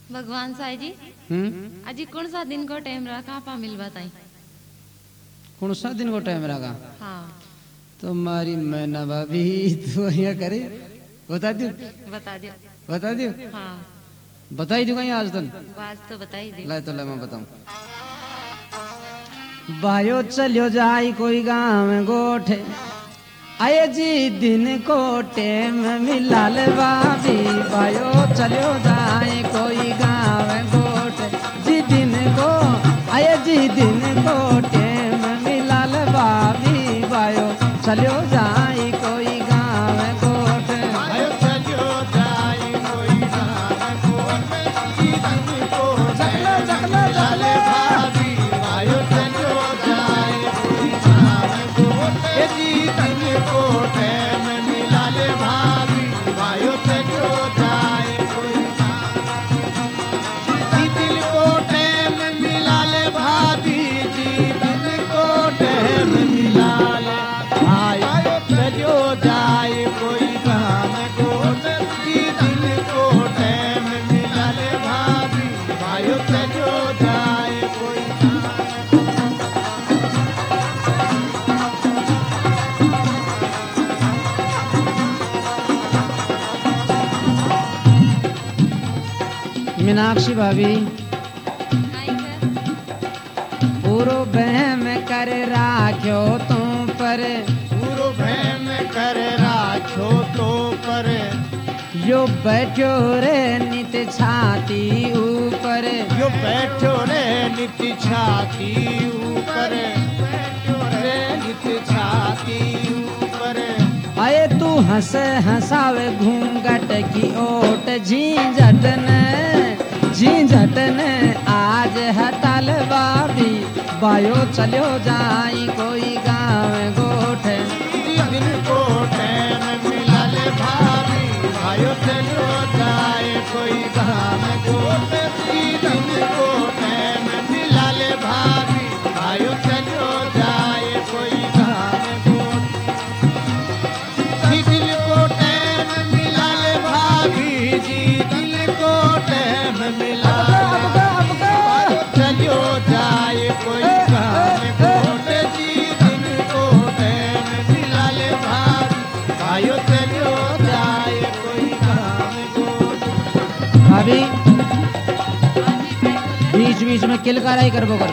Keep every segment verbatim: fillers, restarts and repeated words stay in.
भगवान साई जी हम्म अजी कौन सा दिन को टाइम रहा कहाँ पा मिल बताई कौन सा दिन को टाइम रहा हाँ तुम्हारी मैना भाभी तू यहाँ करे बता दू बता दियो बता दू हाँ बताई दूंगा आज तक बात तो बताई दे ला तो ला मैं बताऊं बायो चलियो जाई कोई गाँव गोठे आये जी दिन को टेम मिलाल भाभी बायो चलियो जाए कोई गाँव गोठे जी दिन को आये जी दिन को टेम मिलाल भाभी बायो चलियो जाए कोई गाँव गोठे बायो चलियो जाए कोई गाँव गोठे जी दिन को चकला चकला चकले भाभी बायो चलियो जाए कोई गाँव गोठे जी दिन को टेम मिला ले भाभी बायो चलियो जाए कोई जी दिल को टेम मिला ले भाभी जी दिल को टेम मिला ले बायो चलियो जाए कोई गाँव गोठे जी दिल को टेम मिला ले भाभी बायो चलियो जाए कोई मीनाक्षी भाभी आई कर पूरो बहम कर राख्यो तुम पर पूरो भैम कर राखो तो पर यो बैठो रे नित छाती ऊपर यो बैठो रे नित छाती ऊपर बैठो रे नित छाती ऊपर आए तू हंस हंसावे घूंघट की ओट झींझटन झींझटन आज हटल बाबी बायो चलो जाई कोई गाँव गोठ दिन को टैम मिला ले भाभी भाइयों चलो जाए कोई गाँव गोठ दिन को टैम मिला ले भाभी भाइयों चलो जाए कोई गाँव गोठ दिल को टैम मिला ले भाभी जी दिल को टैम मिला चलो जाए कोई गाँव गोठ जी दिल को टैम मिला ले भाभी भाइयों चलो जाए कोई गाँव गोठ भाभी बीच बीच में किलकाराई करबो कर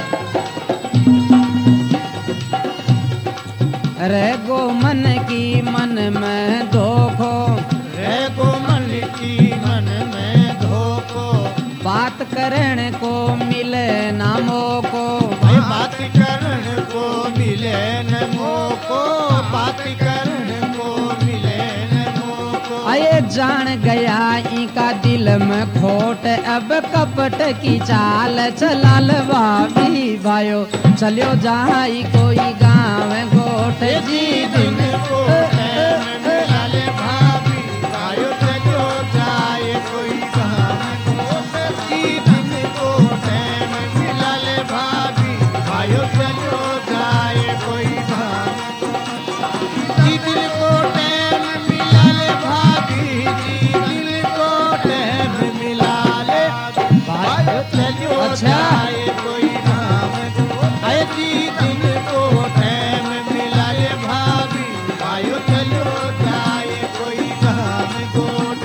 रे गो मन की मन में धोखो रे को मन की मन में धोखो बात करने को मिले ना मोको भाई बात करने को मिले न मोको बात करने को मिले न मोको आये जान गया इनका दिल में खोट अब कपट की चाल चलाल भाभी भायो चलो जाई कोई गाँव गोठ जी दिन को टैम मिला ले भाभी भाइयों चलो जाए कोई गाँव गोठ जी दिन को टैम मिला ले भाभी भाइयों चलो जाए कोई गाँव जी दिल को टैम मिला ले भाभी जी दिल को टैम मिला ले भाइयों चलो अच्छा। जाए कोई गाँव गोठ आए जी दिल को टैम मिला ले भाभी भाइयों चलो जाए कोई गाँव गोठ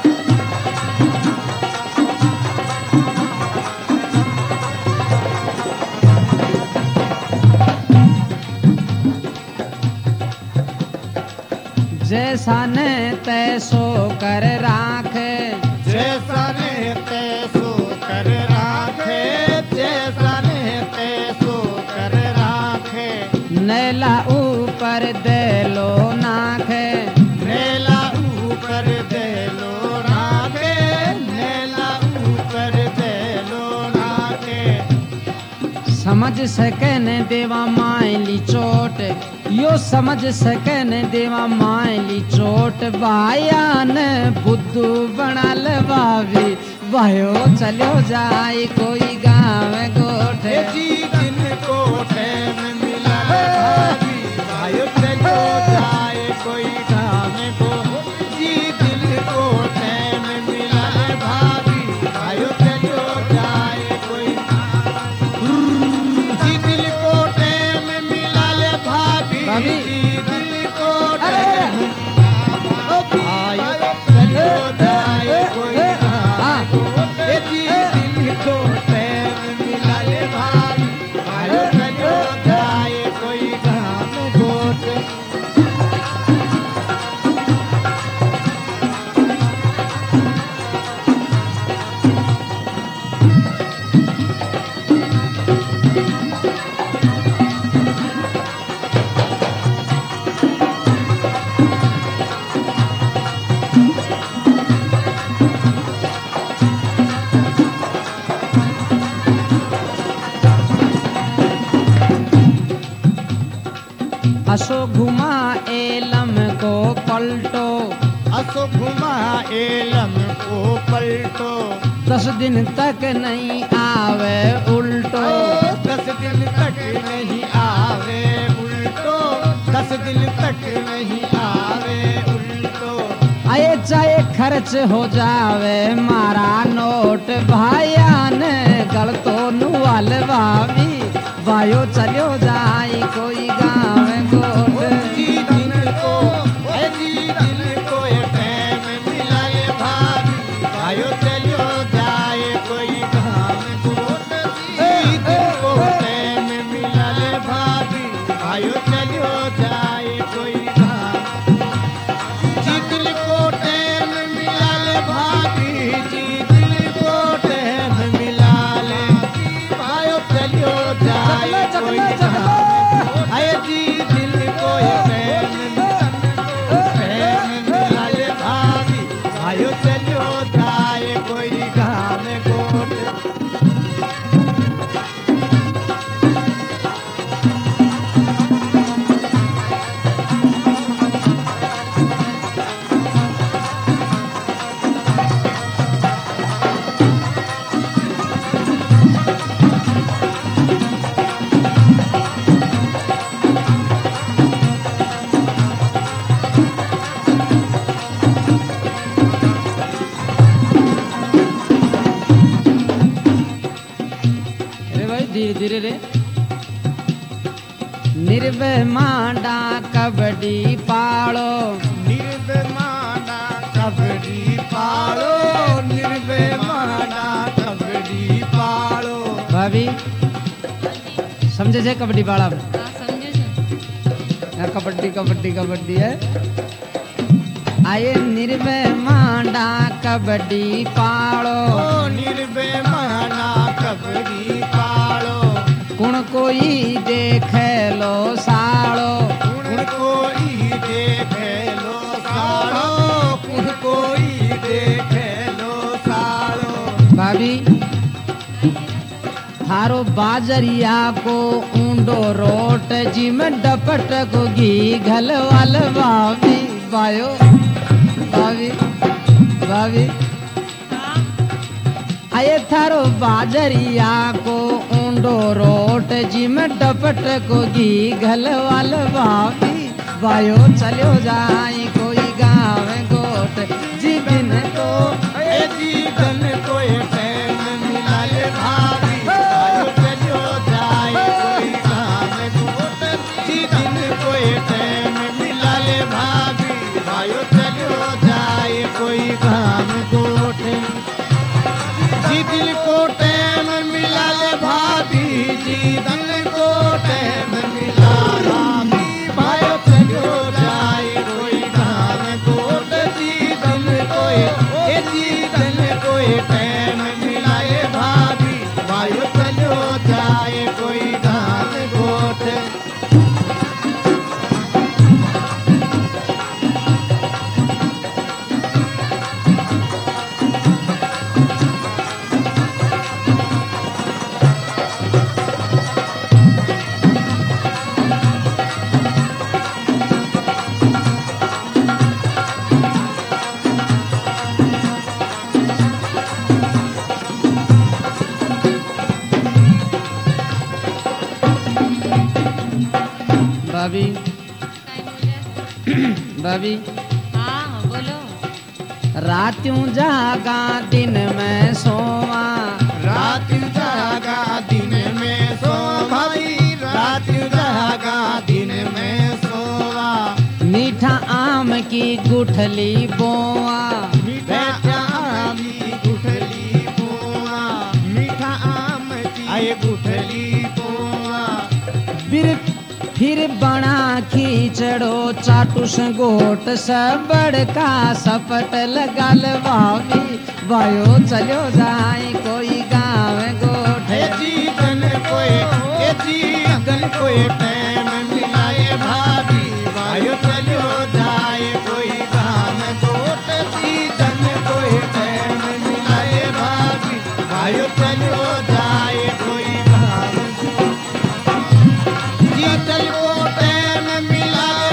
जैसा ने तैसो कर राखे जैसा ने तैसो कर राखे जैसा ने तैसो कर राखे नैला ऊपर दे लो नाखे नेला ऊपर दे लो राखे नेला ऊपर दे लो राखे समझ सके न देवा मायली चोट यो समझ सके न देवा मायली चोट बायान बुद्धू बनाल भाभी भायो चलो जाए कोई गाँव गोठ ये जी दिन को टैम मिला भाभी भाइयों चलो जाए कोई गाँव गोठ जी दिन को टैम मिला भाभी भाइयों असो घुमा एलम को पलटो असो घुमा एलम को पलटो दस दिन तक नहीं आवे उल्टो दस दिन तक नहीं आवे उल्टो दस दिन तक नहीं आवे उल्टो आए चाहे खर्च हो जावे मारा नोट भाया ने गल तो नुअल भाभी वायो चलो जाए कोई गाँव गोट जी दिन को ए जी दिन को ए टाइम मिला ले भाभी आयो चलो जाए कोई गाँव गोट जी दिन को टाइम मिला ले भाभी आयो चलो जाए कोई गाँव जी दिल को टाइम मिला ले भाभी जी दिल को टाइम मिला ले आयो चलो जाए कोई गाँव आए जी दिल को टाइम मिला ले भाभी आयो चलो जाए कोई गाँव गोट अरे भाई धीरे धीरे रे निर्भय मांडा कबड्डी पालो निर्भयमाना कबड्डी पालो निर्भयमाना कबड्डी पालो भाभी समझे छे कबड्डी पाड़ा हाँ समझे छे यहाँ कबड्डी कबड्डी कबड्डी है आए निर्भय मांडा कबड्डी पालो ओ निर्भयमाना कबड्डी पालो कुण कोई देखे लो सालो कुण कोई देखे लो सालो कुण कोई देखे लो सालो भाभी थारो बाजरिया को ऊंडो रोट जी में डपट को घी घलवाल भाभी वायो भाभी भाभी आये थारो बाजरिया को ऊंडो रोट जी में डपट को घी घलवाल भाभी वायो चलो जाए कोई गाँव गोट जी दिन को ए जी दिन को ए टाइम मिला ले भाभी आयो चलो जाए कोई गाँव गोट जी दिन को ए टाइम मिला ले भाभी आयो चलो जाए कोई गाँव गोट जी दिल को टाइम मिला ले भाभी जी दिल को टाइम मिला भाभी आयो चलो जाए कोई गाँव गोट जी दिल को ए जी दिल को ए टाइम मिला ले भाभी आयो चलो जाए कोई गाँव गोट भाभी टाइम हो जाए भाभी हाँ बोलो रात्यों जागा दिन में सोवा रात जागा दिन में सो भाई रात जागा दिन में सोवा मीठा आम की गुठली बोआ मीठा आम की गुठली पोआ मीठा आम की आए गुठली पोआ फिर फिर बना खींचड़ो चाटुस गोट सबड़ का सपट लगल भाभी वायो चलो जाए कोई गाँव गोट हे जी तन कोई हे जी तन कोई टाइम मिलाए भाभी वायो चलो जाए कोई गाँव गोट जी तन कोई टाइम मिलाए भाभी वायो चलो जाए कोई गाँव जी चल को टाइम मिला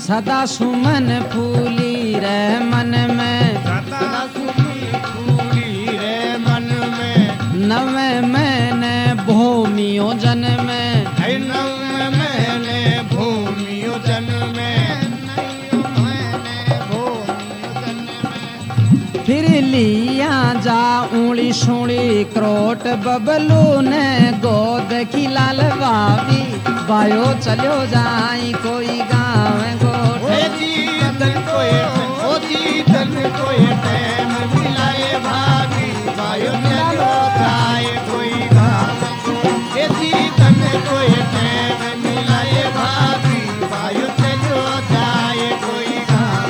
सदा सुमन फूली रे मन में सदा सुनी फूली रे मन में नवे मैंने भूमियो जन में है नव मैंने भूमियो जन में मैंने भूमियो जन में फिर लिया जा ऊँली सूली क्रोट बबलू ने गोद खिलाल बाबी बायो चलो जाई कोई गाँव गोठ ओ जीतन कोई ओ जीतन कोई टाइम मिलाए भाभी भाइयों चलो जाए कोई गाँव ए जीतन कोई टाइम मिलाए भाभी भाइयों चलो जाए कोई गाँव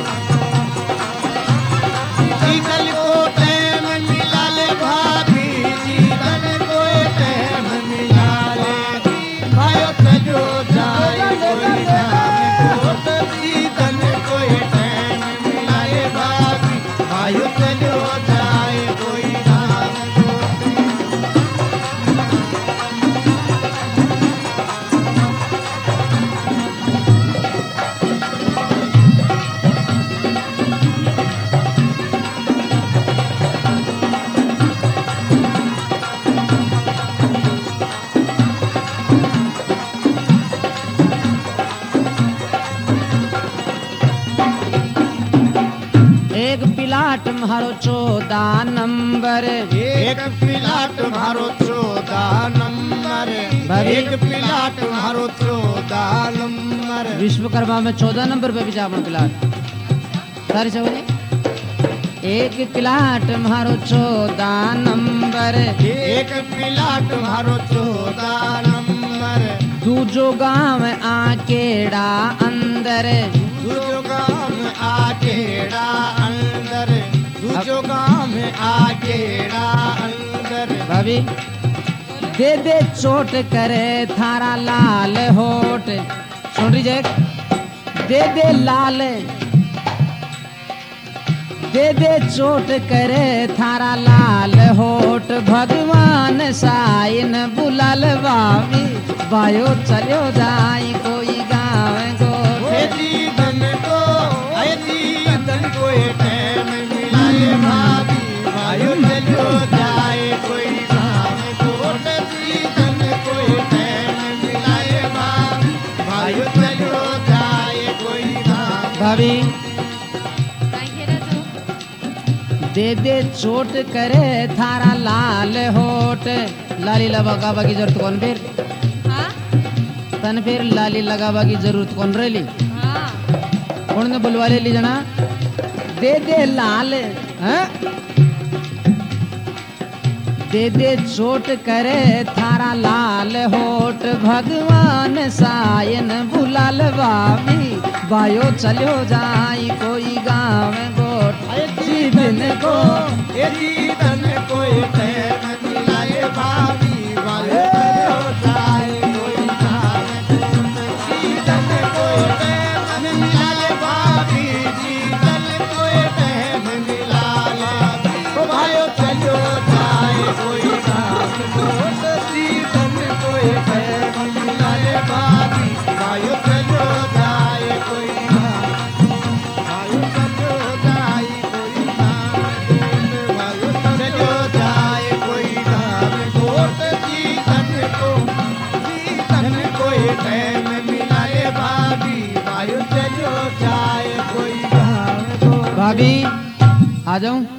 जीतन को टाइम मिला ले भाभी जीतन कोई टाइम मिला ले भाइयों चलो जाए कोई गाँव जीतन कोई टाइम मिलाए भाभी भाइयों चलो जाए कोई गाँव एक पिलाट मारो चौदह नंबर एक पिलाट मारो चौदह नंबर भाभी। एक पिलाट मारो चौदह नंबर विश्वकर्मा में चौदह नंबर पे भी जापन पिलाट सारी सवारी एक पिलाट मारो चौदह नंबर एक पिलाट मारो चौदह नंबर दूजो गाँव आकेड़ा अंदर दूजो गाँव आकेड़ा अंदर दूजो गाँव आकेड़ा अंदर भाभी दे दे चोट करे थारा लाल होठ सुन रही जय दे दे लाल दे दे चोट करे थारा लाल होठ भगवान साइन बुलाल बाबी बायो चलो जाई कोई गाँव गोठ ए जीवन को ए जीवन को ए टाइम मिलाए भाभी भाइयों चलो जाए कोई गाँव कोट जीवन को ए टाइम मिलाए भाभी भाइयों चलो जाए कोई गाँव भाभी काय केलं तू दे दे चोट करे थारा लाल होठ लाली लगावा की जरूरत कौन फिर हा तन फिर लाली लगावा की जरूरत कौन रही हा कौन ने बुलवा ले ली जना दे दे लाल हैं? दे दे चोट करे थारा लाल होठ भगवान सायन बुलाल बाबी बायो चलो जाई कोई गाँव गोठ जीवन को ए जीवन को ए टाइम मिलाए भाभी भाइयों चलो जाए कोई गाँव जीवन को ए टाइम मिलाए भाभी जीवन को ए टाइम मिला ले ओ भाइयों चलो जाए कोई गाँव जीवन को ए टाइम मिलाए भाभी भाइयों चलो जाए कोई गाँव भाइयों चलो जाए कोई गाँव भाइयों चलो जाए कोई गाँव गोट जीतन को जीतन को ए टाइम मिलाए भाभी भाइयों चलो जाए कोई गाँव भाभी आ जाऊं